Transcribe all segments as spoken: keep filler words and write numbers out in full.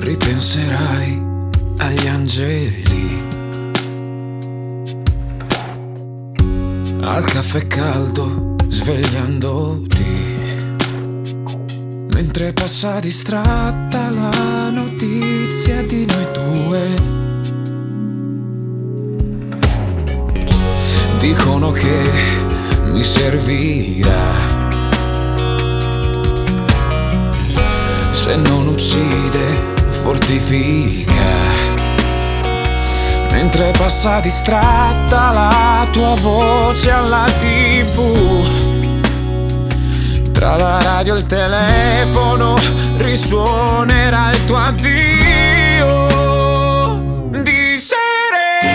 ripenserai agli angeli, al caffè caldo svegliandoti, mentre passa distratta la notizia di noi due. Dicono che mi servirà, se non uccide fortifica, mentre passa distratta la tua voce alla tivù. Tra la radio e il telefono risuonerà il tuo addio di sere.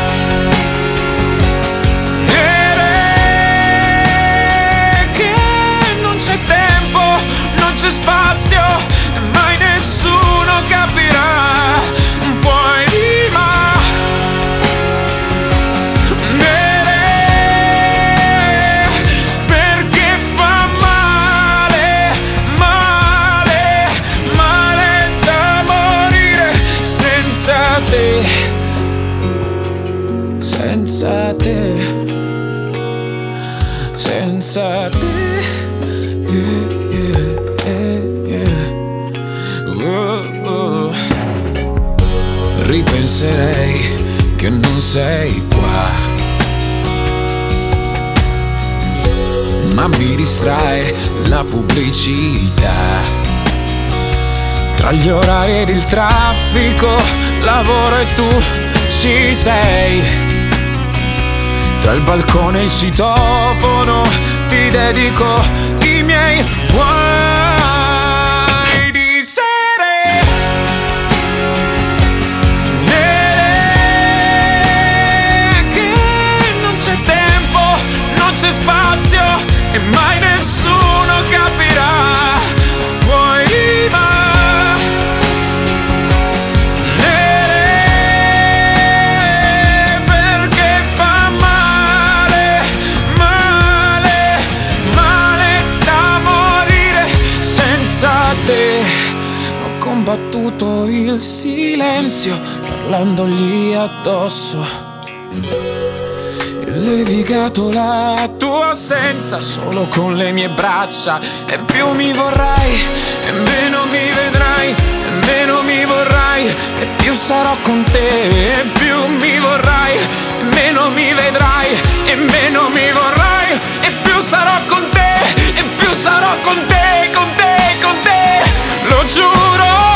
Dire che non c'è tempo, non c'è spazio, e mai nessuno capirà. Puoi rima perché fa male, male, male da morire senza te, senza te, senza te. Yeah, yeah, yeah, yeah. Oh, oh. Ripenserei che non sei qua, ma mi distrae la pubblicità. Tra gli orari ed il traffico, lavoro e tu ci sei. Tra il balcone e il citofono ti dedico i miei guai di sere. Che non c'è tempo, non c'è spazio, e mai nessuno capirà. Vuoi rima perché fa male, male, male da morire senza te. Ho combattuto il silenzio parlandogli addosso, levigato la tua assenza solo con le mie braccia. E più mi vorrai, e meno mi vedrai, e meno mi vorrai, e più sarò con te. E più mi vorrai, e meno mi vedrai, e meno mi vorrai, e più sarò con te, e più sarò con te, con te, con te, lo giuro.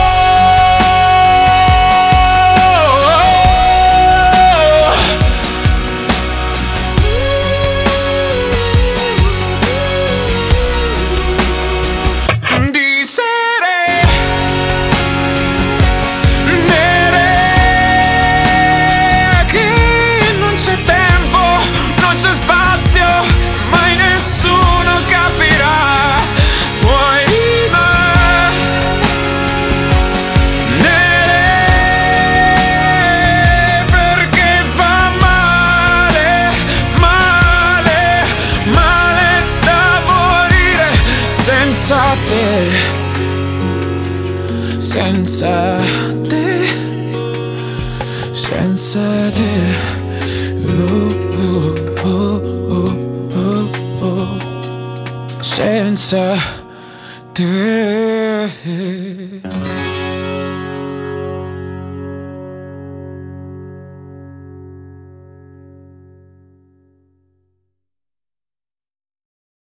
Senza te, senza te, senza te, oh, oh, oh, oh, oh, oh. Senza te.